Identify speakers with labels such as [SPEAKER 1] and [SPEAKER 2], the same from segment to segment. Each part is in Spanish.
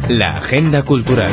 [SPEAKER 1] La agenda cultural.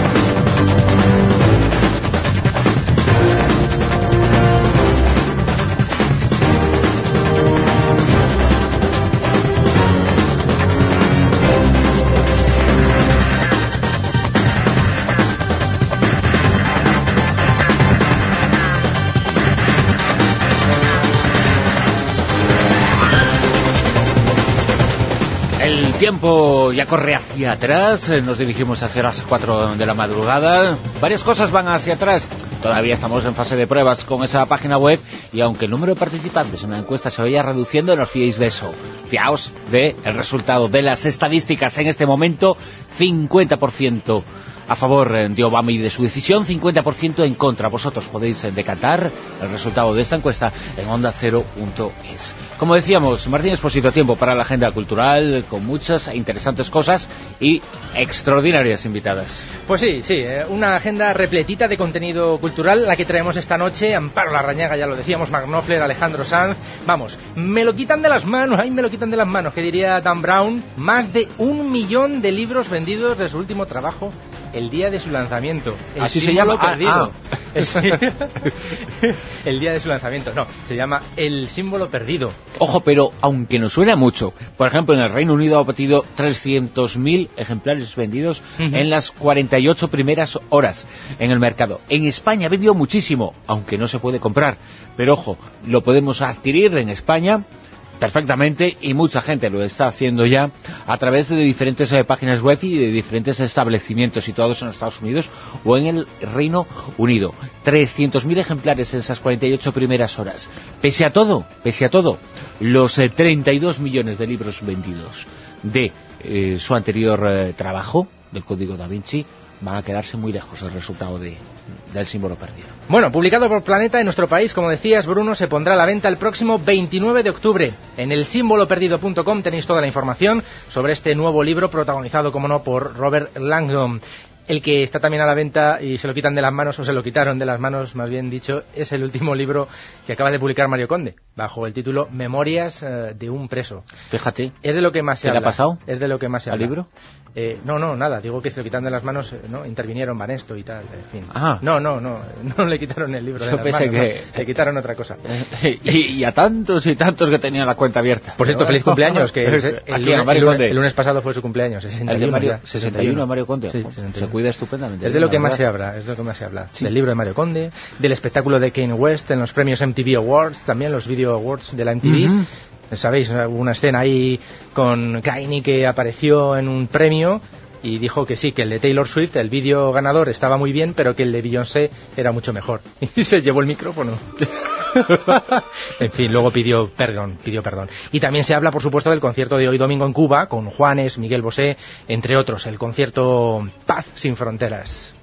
[SPEAKER 2] El tiempo ya corre hacia atrás, nos dirigimos hacia las 4 de la madrugada. Varias cosas van hacia atrás. Todavía estamos en fase de pruebas con esa página web y aunque el número de participantes en la encuesta se vaya reduciendo, no os fiéis de eso. Fiaos del resultado de las estadísticas en este momento. 50% a favor de Obama y de su decisión, 50% en contra. Vosotros podéis decantar el resultado de esta encuesta en OndaCero.es. Como decíamos, Martín Esposito, tiempo para la agenda cultural, con muchas e interesantes cosas y extraordinarias invitadas.
[SPEAKER 3] Pues sí, una agenda repletita de contenido cultural, la que traemos esta noche. Amparo Larrañaga, ya lo decíamos, Mark Knopfler, Alejandro Sanz. Vamos, me lo quitan de las manos, me lo quitan de las manos, que diría Dan Brown. Más de 1 millón de libros vendidos de su último trabajo el día de su lanzamiento.
[SPEAKER 2] Así se llama.
[SPEAKER 3] Perdido. El día de su lanzamiento, no, se llama El símbolo perdido.
[SPEAKER 2] Ojo, pero aunque nos suena mucho, por ejemplo, en el Reino Unido ha batido 300.000 ejemplares vendidos en las 48 primeras horas en el mercado. En España ha vendido muchísimo, aunque no se puede comprar. Pero ojo, lo podemos adquirir en España perfectamente, y mucha gente lo está haciendo ya a través de diferentes páginas web y de diferentes establecimientos situados en Estados Unidos o en el Reino Unido. 300.000 ejemplares en esas 48 primeras horas. Pese a todo, los 32 millones de libros vendidos de su anterior trabajo, del Código Da Vinci, van a quedarse muy lejos del resultado del símbolo perdido.
[SPEAKER 3] Bueno, publicado por Planeta en nuestro país, como decías, Bruno, se pondrá a la venta el próximo 29 de octubre. En elsímboloperdido.com tenéis toda la información sobre este nuevo libro protagonizado, como no, por Robert Langdon. El que está también a la venta y se lo quitan de las manos, o se lo quitaron de las manos, más bien dicho, es el último libro que acaba de publicar Mario Conde, bajo el título Memorias de un preso.
[SPEAKER 2] Fíjate.
[SPEAKER 3] Es de lo que más se habla.
[SPEAKER 2] ¿Qué le ha pasado?
[SPEAKER 3] Es de lo que más se habla.
[SPEAKER 2] ¿Al libro?
[SPEAKER 3] No, nada, digo que se lo quitan de las manos, ¿no? Intervinieron Banesto y tal, en fin.
[SPEAKER 2] Ah.
[SPEAKER 3] No le quitaron el libro de las manos, le quitaron otra cosa.
[SPEAKER 2] y a tantos y tantos que tenían la cuenta abierta.
[SPEAKER 3] Por cierto, feliz cumpleaños, que el lunes pasado fue su cumpleaños, 61.
[SPEAKER 2] ¿El de Mario, 61 Mario Conde?
[SPEAKER 3] Sí,
[SPEAKER 2] se cuida estupendamente.
[SPEAKER 3] Es de lo que más se habla, sí. Del libro de Mario Conde, del espectáculo de Kanye West en los premios MTV Awards, también los Video Awards de la MTV. Sabéis, hubo una escena ahí con Kanye que apareció en un premio y dijo que sí, que el de Taylor Swift, el vídeo ganador, estaba muy bien, pero que el de Beyoncé era mucho mejor. Y se llevó el micrófono. En fin, luego pidió perdón. Y también se habla, por supuesto, del concierto de hoy domingo en Cuba, con Juanes, Miguel Bosé, entre otros, el concierto Paz sin Fronteras.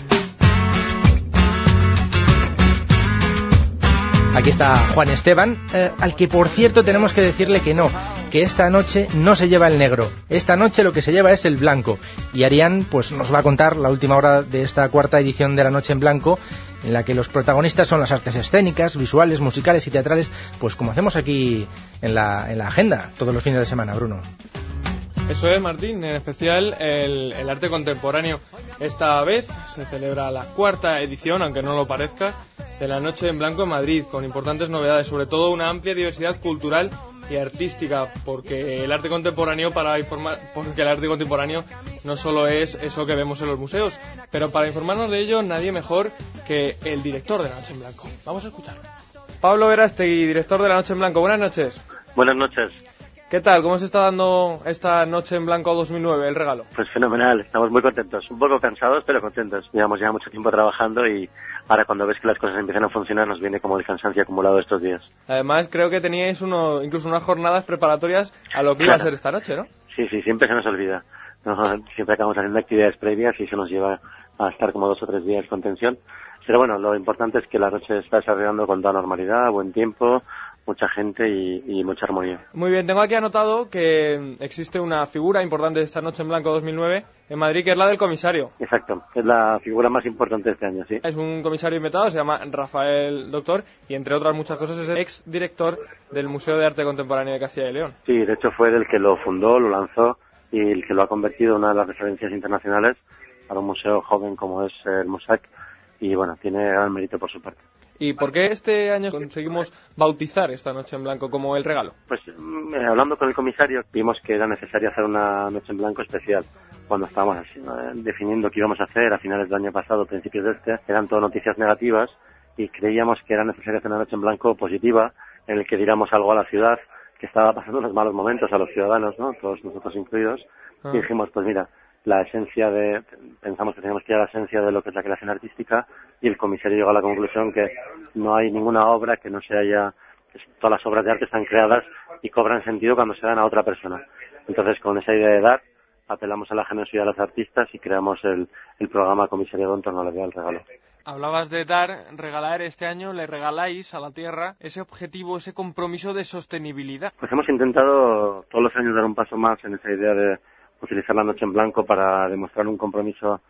[SPEAKER 3] Aquí está Juan Esteban, al que por cierto tenemos que decirle que esta noche no se lleva el negro, esta noche lo que se lleva es el blanco. Y Arián pues nos va a contar la última hora de esta cuarta edición de La Noche en Blanco, en la que los protagonistas son las artes escénicas, visuales, musicales y teatrales, pues como hacemos aquí en la agenda todos los fines de semana, Bruno.
[SPEAKER 4] Eso es, Martín, en especial el arte contemporáneo. Esta vez se celebra la cuarta edición, aunque no lo parezca, de La Noche en Blanco en Madrid, con importantes novedades, sobre todo una amplia diversidad cultural y artística, porque el arte contemporáneo no solo es eso que vemos en los museos, pero para informarnos de ello nadie mejor que el director de La Noche en Blanco. Vamos a escucharlo. Pablo Verástegui, director de La Noche en Blanco. Buenas noches.
[SPEAKER 5] Buenas noches.
[SPEAKER 4] ¿Qué tal? ¿Cómo se está dando esta Noche en Blanco 2009, el regalo?
[SPEAKER 5] Pues fenomenal, estamos muy contentos, un poco cansados pero contentos. Llevamos ya mucho tiempo trabajando y ahora cuando ves que las cosas empiezan a funcionar nos viene como el cansancio acumulado estos días.
[SPEAKER 4] Además creo que teníais incluso unas jornadas preparatorias a lo que iba a ser esta noche, ¿no?
[SPEAKER 5] Sí, siempre se nos olvida. No, siempre acabamos haciendo actividades previas y eso nos lleva a estar como 2 o 3 días con tensión. Pero bueno, lo importante es que la noche está desarrollando con toda normalidad, buen tiempo, mucha gente y mucha armonía.
[SPEAKER 4] Muy bien, tengo aquí anotado que existe una figura importante de esta Noche en Blanco 2009 en Madrid, que es la del comisario.
[SPEAKER 5] Exacto, es la figura más importante de este año, sí.
[SPEAKER 4] Es un comisario inventado, se llama Rafael Doctor, y entre otras muchas cosas es el exdirector del Museo de Arte Contemporáneo de Castilla y León.
[SPEAKER 5] Sí, de hecho fue el que lo fundó, lo lanzó y el que lo ha convertido en una de las referencias internacionales para un museo joven como es el Mossack, y bueno, tiene gran mérito por su parte.
[SPEAKER 4] ¿Y por qué este año conseguimos bautizar esta Noche en Blanco como el regalo?
[SPEAKER 5] Pues hablando con el comisario, vimos que era necesario hacer una Noche en Blanco especial. Cuando estábamos definiendo qué íbamos a hacer a finales del año pasado, principios de eran todo noticias negativas, y creíamos que era necesario hacer una Noche en Blanco positiva, en el que diéramos algo a la ciudad, que estaba pasando unos malos momentos, a los ciudadanos, ¿no? Todos nosotros incluidos, y dijimos, pues mira, pensamos que teníamos que ir a la esencia de lo que es la creación artística, y el comisario llegó a la conclusión que no hay ninguna obra que no se haya, todas las obras de arte están creadas y cobran sentido cuando se dan a otra persona. Entonces, con esa idea de dar, apelamos a la generosidad de los artistas y creamos el programa Comisariado en torno a la idea del regalo.
[SPEAKER 4] Hablabas de dar, regalar. Este año le regaláis a la Tierra ese objetivo, ese compromiso de sostenibilidad.
[SPEAKER 5] Pues hemos intentado todos los años dar un paso más en esa idea de utilizar la Noche en Blanco para demostrar un compromiso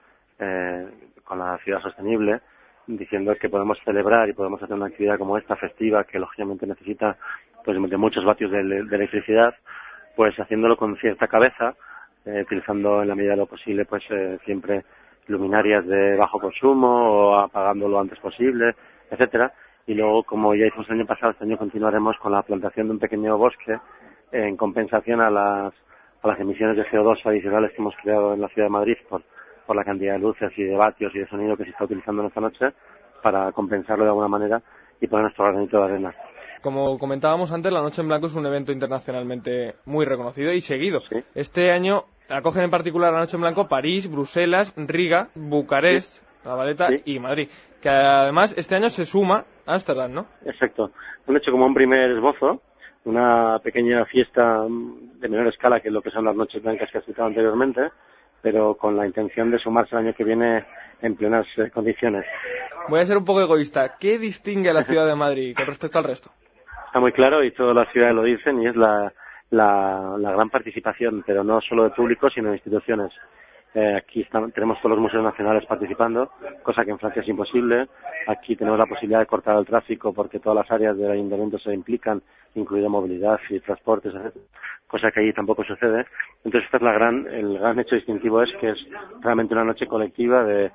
[SPEAKER 5] con la ciudad sostenible, diciendo que podemos celebrar y podemos hacer una actividad como esta, festiva, que lógicamente necesita pues de muchos vatios de electricidad, pues haciéndolo con cierta cabeza, utilizando en la medida de lo posible pues siempre luminarias de bajo consumo o apagando lo antes posible, etcétera. Y luego, como ya hicimos el año pasado, este año continuaremos con la plantación de un pequeño bosque en compensación a las emisiones de CO2 adicionales que hemos creado en la ciudad de Madrid por la cantidad de luces y de vatios y de sonido que se está utilizando en esta noche, para compensarlo de alguna manera y poner nuestro granito de arena.
[SPEAKER 4] Como comentábamos antes, la Noche en Blanco es un evento internacionalmente muy reconocido y seguido.
[SPEAKER 5] ¿Sí?
[SPEAKER 4] Este año acogen en particular la Noche en Blanco París, Bruselas, Riga, Bucarest, ¿sí?, La Valeta, ¿sí?, y Madrid. Que además este año se suma a Ámsterdam, ¿no?
[SPEAKER 5] Exacto. Han hecho como un primer esbozo, una pequeña fiesta de menor escala que lo que son las Noches Blancas que has citado anteriormente, pero con la intención de sumarse el año que viene en plenas condiciones.
[SPEAKER 4] Voy a ser un poco egoísta. ¿Qué distingue a la ciudad de Madrid con respecto al resto?
[SPEAKER 5] Está muy claro y todas las ciudades lo dicen, y es la gran participación, pero no solo de público, sino de instituciones. Aquí tenemos todos los museos nacionales participando, cosa que en Francia es imposible. Aquí tenemos la posibilidad de cortar el tráfico porque todas las áreas del ayuntamiento se implican, incluida movilidad y transportes, etc., cosa que allí tampoco sucede. Entonces el gran hecho distintivo es que es realmente una noche colectiva de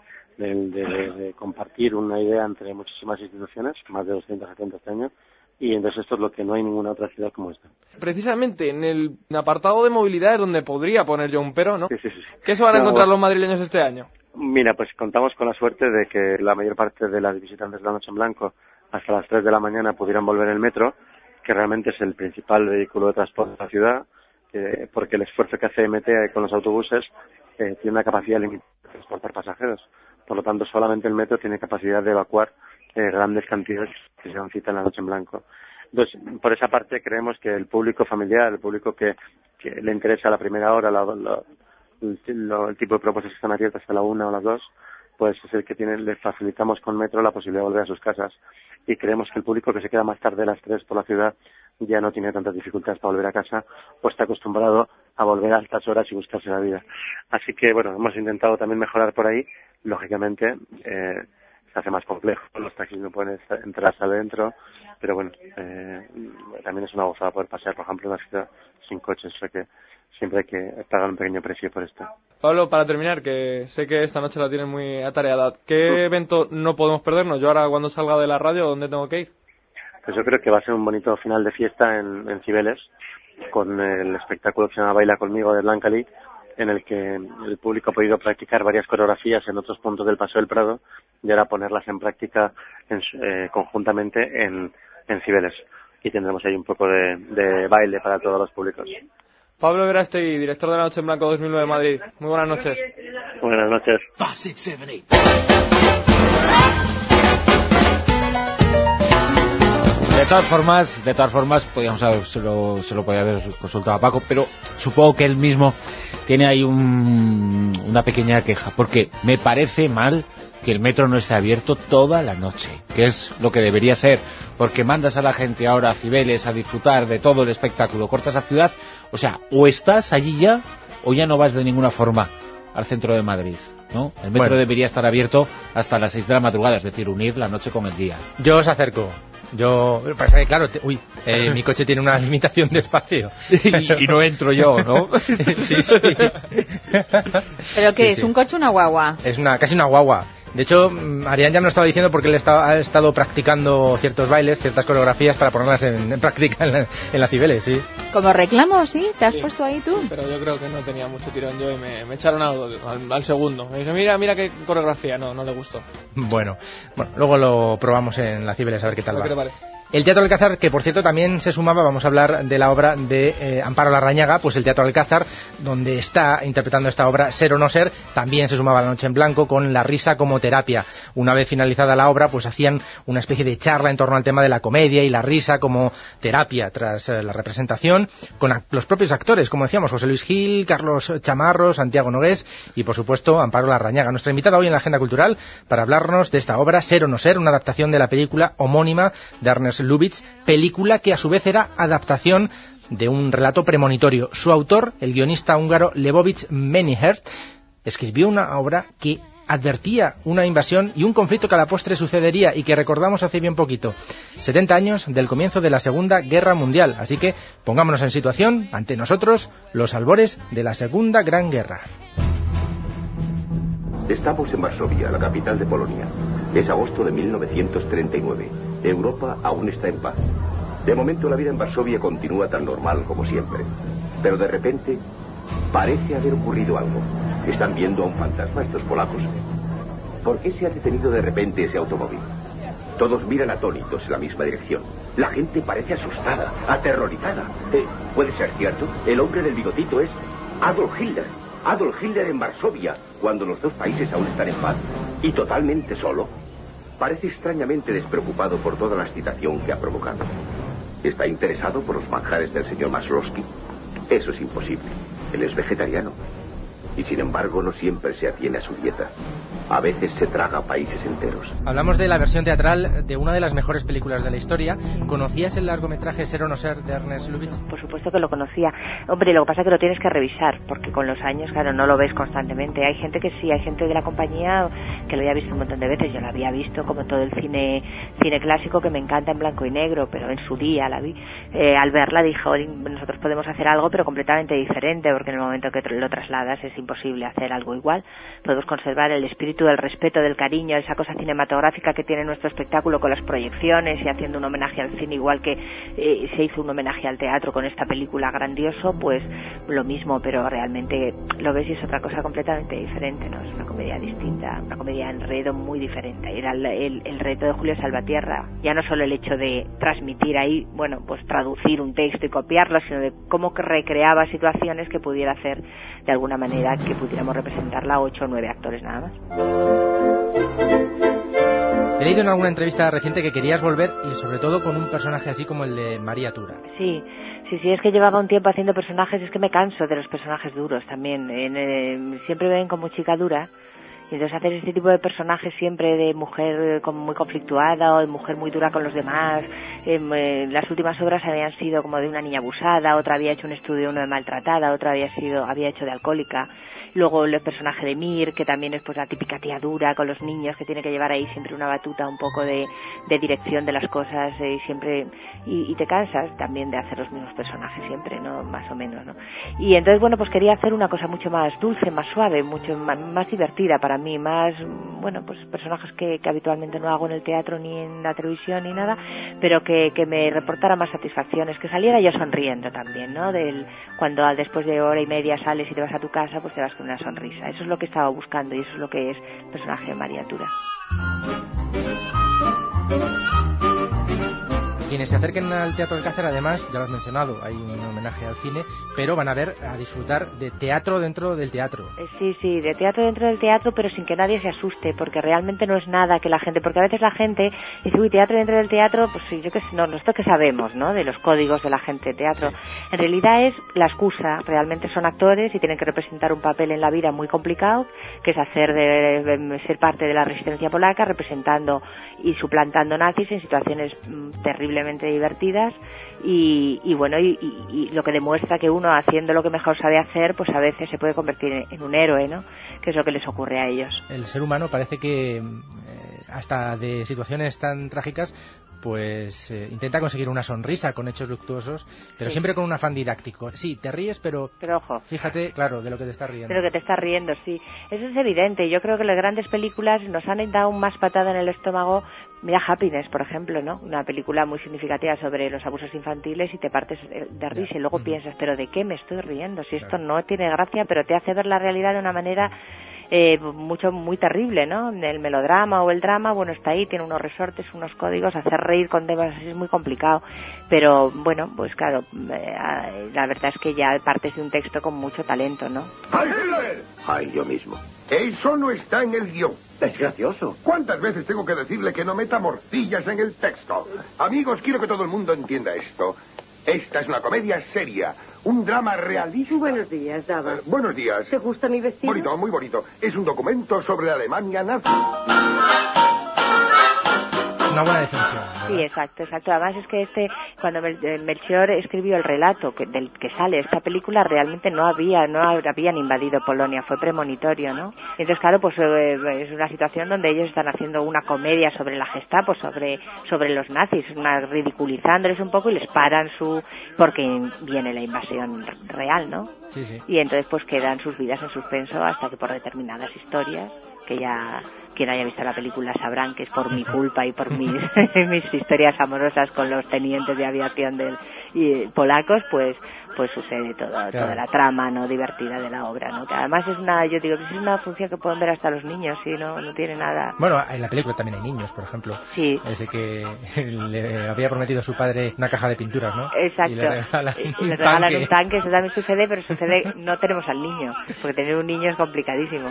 [SPEAKER 5] compartir una idea entre muchísimas instituciones, más de 270 este año, y entonces esto es lo que no hay en ninguna otra ciudad como esta.
[SPEAKER 4] Precisamente en el apartado de movilidad es donde podría poner yo un pero, ¿no?
[SPEAKER 5] Sí.
[SPEAKER 4] ¿Qué se van a encontrar los madrileños este año?
[SPEAKER 5] Mira, pues contamos con la suerte de que la mayor parte de las visitantes de la Noche en Blanco hasta las 3 de la mañana pudieran volver en metro, que realmente es el principal vehículo de transporte de la ciudad, porque el esfuerzo que hace MT con los autobuses tiene una capacidad limitada de transportar pasajeros. Por lo tanto, solamente el metro tiene capacidad de evacuar grandes cantidades que se dan cita en la Noche en Blanco. Entonces, por esa parte, creemos que el público familiar, el público que le interesa la primera hora, el tipo de propuestas que están abiertas hasta la 1 o las 2, pues es el que le facilitamos con metro la posibilidad de volver a sus casas. Y creemos que el público que se queda más tarde a las 3 por la ciudad ya no tiene tantas dificultades para volver a casa, o está acostumbrado a volver a altas horas y buscarse la vida. Así que, bueno, hemos intentado también mejorar por ahí. Lógicamente, se hace más complejo, los taxis no pueden entrar hasta adentro, pero bueno, también es una gozada poder pasear, por ejemplo, en una ciudad sin coches, o sea que siempre hay que pagar un pequeño precio por esto.
[SPEAKER 4] Pablo, para terminar, que sé que esta noche la tienes muy atareada, ¿qué evento no podemos perdernos? Yo ahora, cuando salga de la radio, ¿dónde tengo que ir?
[SPEAKER 5] Pues yo creo que va a ser un bonito final de fiesta en Cibeles, con el espectáculo que se llama Baila Conmigo de Blanca Lee, en el que el público ha podido practicar varias coreografías en otros puntos del Paseo del Prado y ahora ponerlas en práctica conjuntamente en Cibeles. Y tendremos ahí un poco de baile para todos los públicos.
[SPEAKER 4] Pablo Verástegui, director de la Noche en Blanco 2009 Madrid. Muy buenas noches.
[SPEAKER 5] Buenas noches.
[SPEAKER 1] 5, 6, 7, 8.
[SPEAKER 2] De todas formas, podíamos se lo podía haber consultado a Paco, pero supongo que él mismo tiene ahí una pequeña queja, porque me parece mal que el metro no esté abierto toda la noche, que es lo que debería ser, porque mandas a la gente ahora a Cibeles a disfrutar de todo el espectáculo, cortas la ciudad, o sea, o estás allí ya, o ya no vas de ninguna forma al centro de Madrid, ¿no? El metro debería estar abierto hasta las 6 de la madrugada, es decir, unir la noche con el día.
[SPEAKER 3] Yo os acerco. Yo, pasa que claro, mi coche tiene una limitación de espacio.
[SPEAKER 2] y no entro yo, ¿no?
[SPEAKER 3] Sí.
[SPEAKER 6] ¿Pero qué es? ¿Un coche o una guagua?
[SPEAKER 3] Es casi una guagua. De hecho, Arián ya me lo estaba diciendo porque él ha estado practicando ciertos bailes, ciertas coreografías para ponerlas en práctica en la Cibeles, sí.
[SPEAKER 6] ¿Como reclamo, sí? ¿Te has puesto ahí tú?
[SPEAKER 4] Sí, pero yo creo que no tenía mucho tirón yo y me echaron al segundo. Me dije, mira qué coreografía. No le gustó.
[SPEAKER 3] Bueno, luego lo probamos en la Cibeles a ver qué tal va.
[SPEAKER 4] ¿Qué te parece?
[SPEAKER 3] El Teatro Alcázar, que por cierto también se sumaba, vamos a hablar de la obra de Amparo Larrañaga, pues el Teatro Alcázar, donde está interpretando esta obra Ser o no ser, también se sumaba La Noche en Blanco con la risa como terapia. Una vez finalizada la obra, pues hacían una especie de charla en torno al tema de la comedia y la risa como terapia tras la representación, con los propios actores, como decíamos, José Luis Gil, Carlos Chamarro, Santiago Nogués y por supuesto Amparo Larrañaga, nuestra invitada hoy en la Agenda Cultural para hablarnos de esta obra Ser o no ser, una adaptación de la película homónima de Ernest Lubitsch, película que a su vez era adaptación de un relato premonitorio. Su autor, el guionista húngaro Lebovich Meniher, escribió una obra que advertía una invasión y un conflicto que a la postre sucedería y que recordamos hace bien poquito, 70 años del comienzo de la Segunda Guerra Mundial. Así que pongámonos en situación, ante nosotros, los albores de la Segunda Gran Guerra.
[SPEAKER 7] Estamos en Varsovia, la capital de Polonia. Es agosto de 1939. Europa aún está en paz. De momento la vida en Varsovia continúa tan normal como siempre. Pero de repente parece haber ocurrido algo. ¿Están viendo a un fantasma estos polacos? ¿Por qué se ha detenido de repente ese automóvil? Todos miran atónitos en la misma dirección. La gente parece asustada, aterrorizada. ¿Puede ser cierto? El hombre del bigotito es Adolf Hitler. Adolf Hitler en Varsovia, cuando los dos países aún están en paz. Y totalmente solo. Parece extrañamente despreocupado por toda la excitación que ha provocado. ¿Está interesado por los manjares del señor Maslovsky? Eso es imposible. Él es vegetariano. Y sin embargo no siempre se atiene a su dieta. A veces se traga países enteros.
[SPEAKER 3] Hablamos de la versión teatral de una de las mejores películas de la historia. ¿Conocías el largometraje Ser o no ser de Ernest Lubitsch?
[SPEAKER 8] Por supuesto que lo conocía. Hombre, lo que pasa es que lo tienes que revisar, porque con los años, claro, no lo ves constantemente. Hay gente que sí, hay gente de la compañía que lo había visto un montón de veces. Yo lo había visto como todo el cine clásico, que me encanta en blanco y negro, pero en su día la vi. Al verla dije, nosotros podemos hacer algo, pero completamente diferente, porque en el momento que lo trasladas es imposible hacer algo igual. Podemos conservar el espíritu del respeto, del cariño, esa cosa cinematográfica que tiene nuestro espectáculo con las proyecciones y haciendo un homenaje al cine, igual que se hizo un homenaje al teatro con esta película grandioso, pues lo mismo, pero realmente lo ves y es otra cosa completamente diferente, ¿no? Es una comedia distinta, una comedia de enredo muy diferente. Era el reto de Julio Salvatierra, ya no solo el hecho de transmitir ahí, bueno, pues traducir un texto y copiarlo, sino de cómo recreaba situaciones que pudiera hacer de alguna manera que pudiéramos representarla a 8 o 9 actores nada más.
[SPEAKER 3] He leído en alguna entrevista reciente que querías volver y sobre todo con un personaje así como el de María Tura.
[SPEAKER 8] Sí, es que llevaba un tiempo haciendo personajes, es que me canso de los personajes duros también. Siempre ven como chica dura. Y entonces hacer este tipo de personajes siempre de mujer como muy conflictuada o de mujer muy dura con los demás. Las últimas obras habían sido como de una niña abusada, otra había hecho un estudio de maltratada, otra había hecho de alcohólica. Luego el personaje de Mir, que también es pues la típica tía dura con los niños, que tiene que llevar ahí siempre una batuta un poco de dirección de las cosas y siempre y te cansas también de hacer los mismos personajes siempre, ¿no? Más o menos, ¿no? Y entonces, bueno, pues quería hacer una cosa mucho más dulce, más suave, mucho más divertida para mí, más, bueno, pues personajes que habitualmente no hago en el teatro ni en la televisión ni nada, pero que me reportara más satisfacciones, que saliera yo sonriendo también, ¿no? Cuando después de hora y media sales y te vas a tu casa, pues te vas con una sonrisa. Eso es lo que estaba buscando y eso es lo que es el personaje de María Tura.
[SPEAKER 3] Quienes se acerquen al Teatro Alcázar, además, ya lo has mencionado, hay un homenaje al cine, pero van a disfrutar de teatro dentro del teatro.
[SPEAKER 8] Sí, de teatro dentro del teatro, pero sin que nadie se asuste, porque realmente no es nada que la gente, porque a veces la gente dice, uy, teatro dentro del teatro, pues sí, yo qué sé, no, nosotros que sabemos, ¿no?, de los códigos de la gente de teatro. En realidad es la excusa, realmente son actores y tienen que representar un papel en la vida muy complicado, que es ser parte de la resistencia polaca, representando y suplantando nazis en situaciones terriblemente divertidas y bueno, y lo que demuestra que uno haciendo lo que mejor sabe hacer, pues a veces se puede convertir en un héroe, ¿no?, que es lo que les ocurre a ellos.
[SPEAKER 3] El ser humano parece que hasta de situaciones tan trágicas pues intenta conseguir una sonrisa con hechos luctuosos, pero siempre con un afán didáctico. Sí, te ríes, pero
[SPEAKER 8] ojo,
[SPEAKER 3] fíjate, claro, de lo que te estás riendo.
[SPEAKER 8] De lo que te estás riendo, sí. Eso es evidente. Yo creo que las grandes películas nos han dado más patada en el estómago. Mira Happiness, por ejemplo, ¿no? Una película muy significativa sobre los abusos infantiles y te partes de risa y luego piensas, ¿pero de qué me estoy riendo? Si esto no tiene gracia, pero te hace ver la realidad de una manera muy terrible, ¿no? El melodrama o el drama, bueno, está ahí, tiene unos resortes, unos códigos, hacer reír con temas así es muy complicado, pero bueno, pues claro, la verdad es que ya partes de un texto con mucho talento, ¿no?
[SPEAKER 7] ¡Ay, Hitler! ¡Ay, yo mismo! Eso no está en el guión.
[SPEAKER 1] Es gracioso.
[SPEAKER 7] ¿Cuántas veces tengo que decirle que no meta morcillas en el texto? Amigos, quiero que todo el mundo entienda esto. Esta es una comedia seria, un drama realista.
[SPEAKER 9] Buenos días, Dava.
[SPEAKER 7] Buenos días.
[SPEAKER 9] ¿Te gusta mi vestido?
[SPEAKER 7] Bonito, muy bonito. Es un documento sobre la Alemania nazi.
[SPEAKER 3] Una buena definición, ¿verdad?
[SPEAKER 8] Sí, exacto. Además es que cuando Melchior escribió el relato del que sale esta película, realmente no habían invadido Polonia, fue premonitorio, ¿no? Y entonces, claro, pues es una situación donde ellos están haciendo una comedia sobre la Gestapo, sobre los nazis, ridiculizándoles un poco y les paran porque viene la invasión real, ¿no?
[SPEAKER 3] Sí, sí.
[SPEAKER 8] Y entonces pues quedan sus vidas en suspenso hasta que por determinadas historias, que ya quien haya visto la película sabrán que es por mi culpa y por mis historias amorosas con los tenientes de aviación polacos, pues sucede toda la trama no divertida de la obra, ¿no? Que además es una función que pueden ver hasta los niños, sí, no tiene nada.
[SPEAKER 3] Bueno, en la película también hay niños, por ejemplo.
[SPEAKER 8] Sí.
[SPEAKER 3] Ese que le había prometido a su padre una caja de pinturas, ¿no?
[SPEAKER 8] Exacto.
[SPEAKER 3] Y le regalan
[SPEAKER 8] un tanque, eso también sucede, pero no tenemos al niño, porque tener un niño es complicadísimo.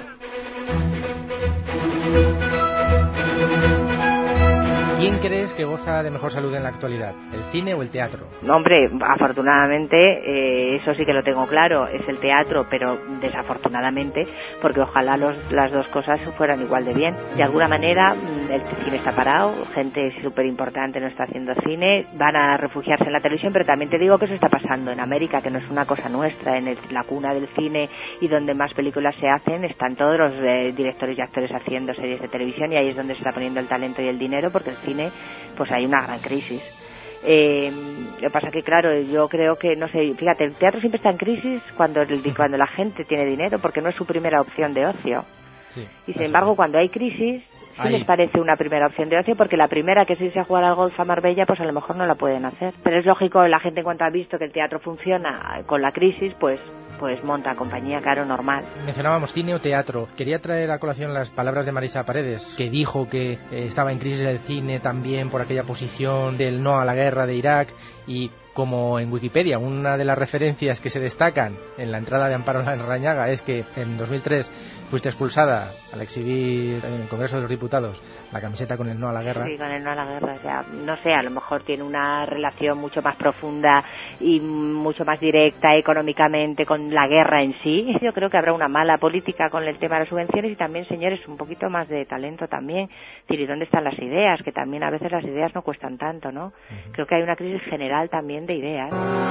[SPEAKER 3] ¿Quién crees que goza de mejor salud en la actualidad? ¿El cine o el teatro?
[SPEAKER 8] No, hombre, afortunadamente, eso sí que lo tengo claro, es el teatro, pero desafortunadamente, porque ojalá las dos cosas fueran igual de bien. De alguna manera, el cine está parado, gente súper importante no está haciendo cine, van a refugiarse en la televisión, pero también te digo que eso está pasando en América, que no es una cosa nuestra, en la cuna del cine y donde más películas se hacen, están todos los directores y actores haciendo series de televisión y ahí es donde se está poniendo el talento y el dinero, porque el cine, pues hay una gran crisis. Lo que pasa que, claro, yo creo que, no sé, fíjate, el teatro siempre está en crisis cuando la gente tiene dinero, porque no es su primera opción de ocio. Sí, y sin embargo, cuando hay crisis, sí les parece una primera opción de ocio, porque la primera, que es irse a jugar al golf a Marbella, pues a lo mejor no la pueden hacer. Pero es lógico, la gente en cuanto ha visto que el teatro funciona con la crisis, pues monta compañía, claro, normal.
[SPEAKER 3] Mencionábamos cine o teatro. Quería traer a colación las palabras de Marisa Paredes, que dijo que estaba en crisis el cine también por aquella posición del no a la guerra de Irak, y como en Wikipedia una de las referencias que se destacan en la entrada de Amparo Larrañaga es que en 2003 fuiste expulsada al exhibir en el Congreso de los Diputados la camiseta con el no a la guerra.
[SPEAKER 8] Sí, con el no a la guerra, o sea, no sé, a lo mejor tiene una relación mucho más profunda y mucho más directa económicamente con la guerra en sí. Yo creo que habrá una mala política con el tema de las subvenciones y también, señores, un poquito más de talento también. Es decir, ¿y dónde están las ideas? Que también a veces las ideas no cuestan tanto, ¿no? Creo que hay una crisis general también de ideas.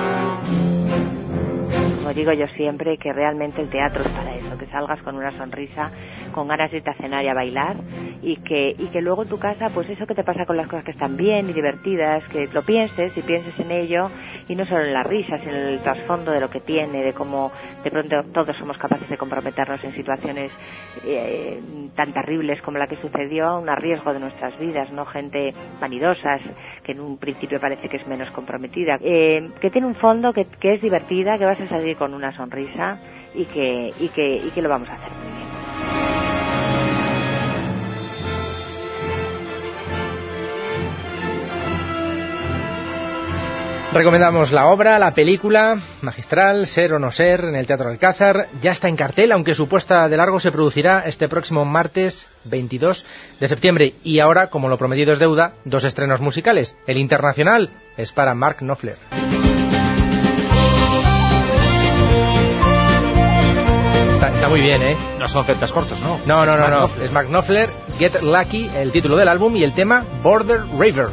[SPEAKER 8] Como digo yo siempre, que realmente el teatro es para eso, que salgas con una sonrisa, con ganas de irte a cenar y a bailar, y que luego en tu casa, pues eso que te pasa con las cosas que están bien y divertidas, que lo pienses y pienses en ello, y no solo en las risas, sino en el trasfondo de lo que tiene, de cómo de pronto todos somos capaces de comprometernos en situaciones tan terribles como la que sucedió, a un riesgo de nuestras vidas, ¿no? Gente vanidosas, que en un principio parece que es menos comprometida, que tiene un fondo que es divertida, que vas a salir con una sonrisa y que lo vamos a hacer muy bien.
[SPEAKER 3] Recomendamos la obra, la película magistral, Ser o no ser, en el Teatro Alcázar. Ya está en cartel, aunque su puesta de largo se producirá este próximo martes 22 de septiembre. Y ahora, como lo prometido es deuda, 2 estrenos musicales. El internacional es para Mark Knopfler. Está muy bien, ¿eh?
[SPEAKER 2] No son celtas cortos, ¿no?
[SPEAKER 3] No. Es Mark Knopfler, Get Lucky, el título del álbum, y el tema Border River.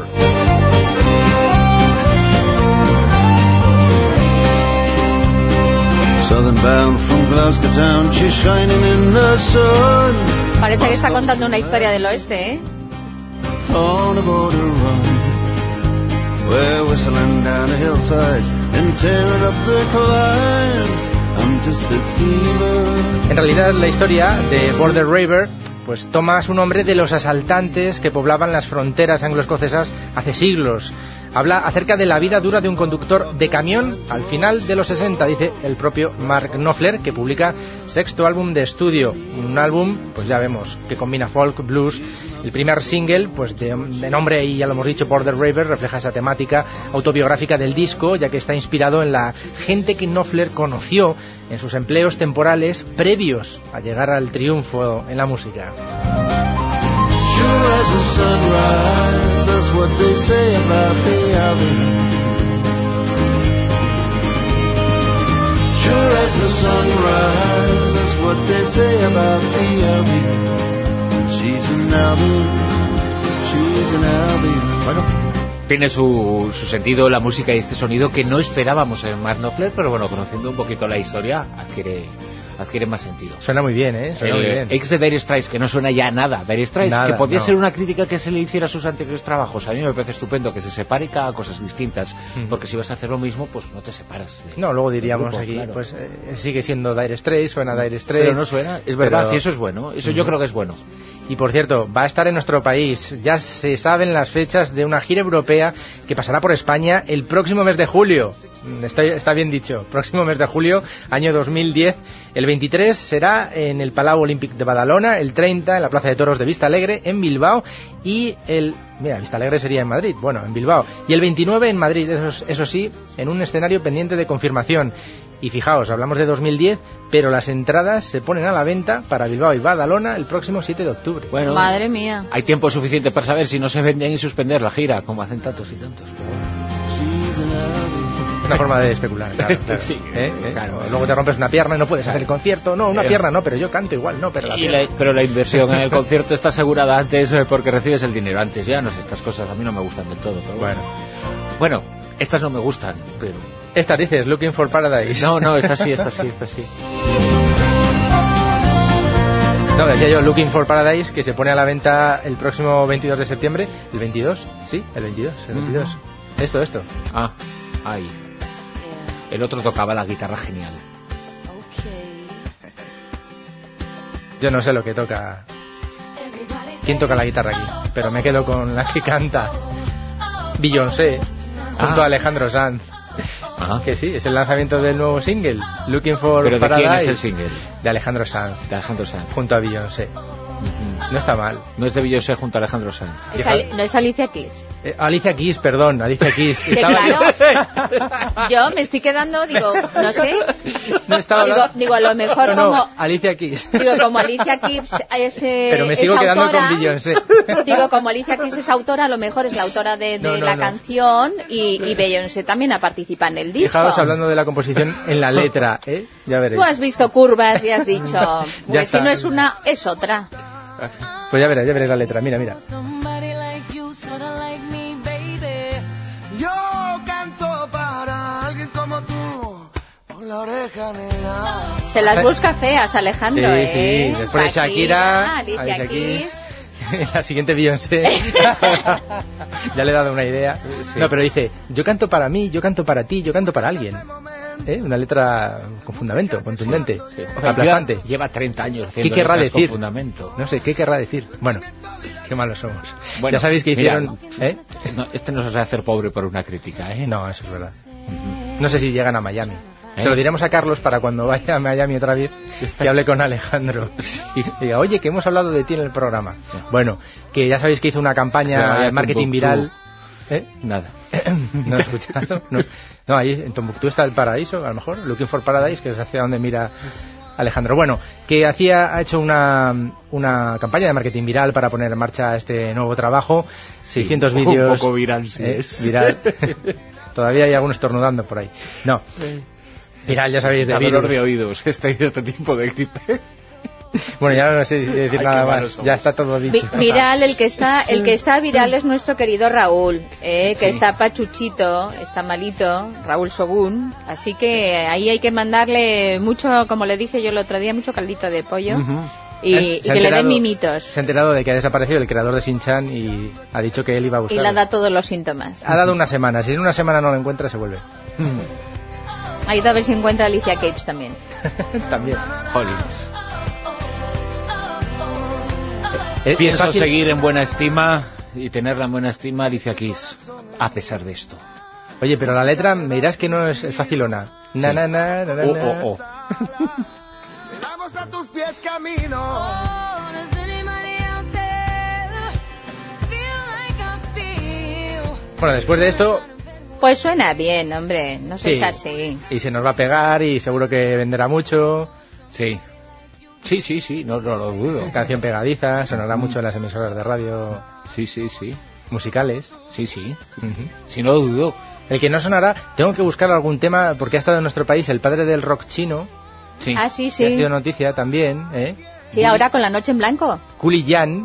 [SPEAKER 6] Parece que está contando una historia del oeste, ¿eh?
[SPEAKER 9] We're whistling down the hillsides and tearing up the climbs. I'm just a thiever.
[SPEAKER 3] En realidad la historia de Border Reiver pues toma su nombre de los asaltantes que poblaban las fronteras anglo-escocesas hace siglos. Habla acerca de la vida dura de un conductor de camión al final de los 60, dice el propio Mark Knopfler, que publica sexto álbum de estudio. Un álbum, pues ya vemos, que combina folk, blues. El primer single, pues de nombre, y ya lo hemos dicho, Border Reiver, refleja esa temática autobiográfica del disco, ya que está inspirado en la gente que Knopfler conoció en sus empleos temporales previos a llegar al triunfo en la música.
[SPEAKER 9] Sure as the sunrise, that's what they say about the Abbey. Sure as the sunrise, that's what they say about the Abbey. She's an Abbey, she's an Abbey.
[SPEAKER 2] Bueno, tiene su sentido la música y este sonido que no esperábamos en Mark Knopfler, pero bueno, conociendo un poquito la historia adquiere más sentido.
[SPEAKER 3] Suena muy bien, ¿eh? Suena muy bien.
[SPEAKER 2] Ex de Dire Straits, que no suena ya nada. Dire Straits, que podía ser una crítica que se le hiciera a sus anteriores trabajos. A mí me parece estupendo que se separe cada cosas distintas, porque si vas a hacer lo mismo, pues no te separas.
[SPEAKER 3] No, luego diríamos grupo, aquí, claro. Pues sigue siendo Dire Straits, suena Dire Straits.
[SPEAKER 2] Pero no suena, es verdad, y eso es bueno, eso yo creo que es bueno.
[SPEAKER 3] Y por cierto, va a estar en nuestro país. Ya se saben las fechas de una gira europea que pasará por España el próximo mes de julio. Está bien dicho, próximo mes de julio, año 2010. El 23 será en el Palau Olímpic de Badalona, el 30 en la Plaza de Toros de Vista Alegre, en Bilbao, y Vista Alegre sería en Madrid, bueno, en Bilbao, y el 29 en Madrid, eso sí, en un escenario pendiente de confirmación. Y fijaos, hablamos de 2010, pero las entradas se ponen a la venta para Bilbao y Badalona el próximo 7 de octubre.
[SPEAKER 6] Bueno, madre mía.
[SPEAKER 2] Hay tiempo suficiente para saber si no se venden y suspender la gira, como hacen tantos y tantos.
[SPEAKER 3] Una forma de especular, claro.
[SPEAKER 2] Sí,
[SPEAKER 3] claro. Luego te rompes una pierna y no puedes hacer el concierto. No, una pierna no, pero yo canto igual, no, pero
[SPEAKER 2] pero la inversión en el concierto está asegurada antes porque recibes el dinero antes. Ya no sé, estas cosas a mí no me gustan del todo. Pero bueno, estas no me gustan, pero...
[SPEAKER 3] Esta dices, Looking for Paradise.
[SPEAKER 2] No, esta sí.
[SPEAKER 3] No, decía yo, Looking for Paradise, que se pone a la venta el próximo 22 de septiembre. ¿El 22? Sí, el 22. Esto.
[SPEAKER 2] Ah, ahí. El otro tocaba la guitarra genial.
[SPEAKER 3] Yo no sé lo que toca. ¿Quién toca la guitarra aquí? Pero me quedo con la que canta Beyoncé junto a Alejandro Sanz. Que sí, es el lanzamiento del nuevo single, Looking for Paradise.
[SPEAKER 2] ¿Pero de quién es el single?
[SPEAKER 3] De Alejandro Sanz. Junto a Beyoncé. No está mal.
[SPEAKER 2] No es de Beyoncé junto a Alejandro Sanz.
[SPEAKER 6] ¿No es Alicia Keys?
[SPEAKER 3] Alicia Keys, perdón, Alicia Keys.
[SPEAKER 6] Claro. Yo me estoy quedando, digo, no sé. Digo, a lo mejor como...
[SPEAKER 3] Alicia Keys.
[SPEAKER 6] Digo, como Alicia Keys es
[SPEAKER 3] pero me sigo quedando
[SPEAKER 6] autora,
[SPEAKER 3] con Beyoncé.
[SPEAKER 6] Digo, como Alicia Keys es autora, a lo mejor es la autora de la canción y Beyoncé también ha participado en el disco.
[SPEAKER 3] Fijaos hablando de la composición en la letra, ya veréis.
[SPEAKER 6] Tú has visto curvas y has dicho, pues si no es una, es otra.
[SPEAKER 3] Pues ya veréis la letra, mira.
[SPEAKER 9] Yo canto para alguien como tú, con la oreja negra.
[SPEAKER 6] Se las busca feas, Alejandro,
[SPEAKER 3] Sí, después de Shakira,
[SPEAKER 6] Alicia Keys.
[SPEAKER 3] La siguiente Beyoncé. Ya le he dado una idea. Sí. No, pero dice, yo canto para mí, yo canto para ti, yo canto para alguien. Una letra con fundamento, contundente, aplastante.
[SPEAKER 2] Lleva 30 años haciendo
[SPEAKER 3] ¿Qué querrá decir?
[SPEAKER 2] Con fundamento.
[SPEAKER 3] No sé, ¿qué querrá decir? Bueno, qué malos somos.
[SPEAKER 2] Bueno,
[SPEAKER 3] ya sabéis que hicieron...
[SPEAKER 2] No, este no se va a hacer pobre por una crítica,
[SPEAKER 3] No, eso es verdad. No sé si llegan a Miami. Se lo diremos a Carlos para cuando vaya a Miami otra vez, que hable con Alejandro. Y diga, oye, que hemos hablado de ti en el programa. Bueno, que ya sabéis que hizo una campaña de marketing viral.
[SPEAKER 2] Nada.
[SPEAKER 3] ¿No he escuchado? No, ahí en Tombuctú está el paraíso, a lo mejor, Looking for Paradise, que es hacia donde mira Alejandro. Bueno, que ha hecho una campaña de marketing viral para poner en marcha este nuevo trabajo. 600 vídeos.
[SPEAKER 2] Un poco viral, sí.
[SPEAKER 3] Viral. Todavía hay algunos estornudando por ahí. No. Viral, ya sabéis, de virus.
[SPEAKER 2] Dolor de oídos, este tiempo de gripe.
[SPEAKER 3] Bueno, ya no sé decir nada más. Ya está todo dicho.
[SPEAKER 6] Viral, el que está viral es nuestro querido Raúl, que está pachuchito, está malito, Raúl Sogún. Así que ahí hay que mandarle mucho, como le dije yo el otro día, mucho caldito de pollo. y que le den mimitos.
[SPEAKER 3] Se ha enterado de que ha desaparecido el creador de Shin-Chan y ha dicho que él iba a buscarlo.
[SPEAKER 6] Y le da todos los síntomas.
[SPEAKER 3] Ha dado una semana. Si en una semana no lo encuentra, se vuelve.
[SPEAKER 6] Ha ido a ver si encuentra a Alicia Keys también.
[SPEAKER 3] También.
[SPEAKER 2] Jolines.
[SPEAKER 3] Pienso
[SPEAKER 2] seguir en buena estima y tenerla en buena estima, Alicia Keys, a pesar de esto.
[SPEAKER 3] Oye, pero la letra me dirás que no es facilona. Na,
[SPEAKER 2] Sí.
[SPEAKER 3] na, na, na, na,
[SPEAKER 2] Oh.
[SPEAKER 9] Vamos a tus pies camino.
[SPEAKER 3] Bueno, después de esto,
[SPEAKER 6] Pues suena bien, hombre, no
[SPEAKER 3] sí,
[SPEAKER 6] seas así.
[SPEAKER 3] y se nos va a pegar y seguro que venderá mucho.
[SPEAKER 2] Sí. Sí, no lo dudo.
[SPEAKER 3] Canción pegadiza, sonará mucho en las emisoras de radio
[SPEAKER 2] Sí.
[SPEAKER 3] musicales.
[SPEAKER 2] Sí.
[SPEAKER 3] Ujú.
[SPEAKER 2] Si no lo dudo.
[SPEAKER 3] El que no sonará, tengo que buscar algún tema, porque ha estado en nuestro país el padre del rock chino,
[SPEAKER 2] Sí.
[SPEAKER 6] Ah, sí,
[SPEAKER 3] que ha
[SPEAKER 6] sí.
[SPEAKER 3] sido noticia también, ¿eh?
[SPEAKER 6] Sí, ahora con La Noche en Blanco.
[SPEAKER 3] Cooley Jan,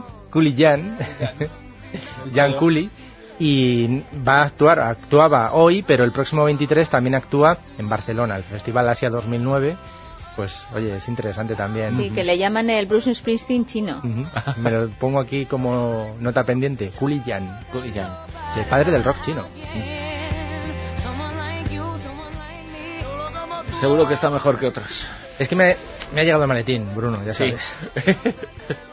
[SPEAKER 3] Jan Cooley, y actuaba hoy, pero el próximo 23 también actúa en Barcelona, el Festival Asia 2009. Pues, oye, es interesante también.
[SPEAKER 6] Sí, que le llaman el Bruce Springsteen chino.
[SPEAKER 3] Ujú. Me lo pongo aquí como nota pendiente. Cooley Jan, sí, el padre del rock chino.
[SPEAKER 2] Seguro que está mejor que otras.
[SPEAKER 3] Es que me ha llegado el maletín, Bruno, ya
[SPEAKER 2] Sí.
[SPEAKER 3] sabes.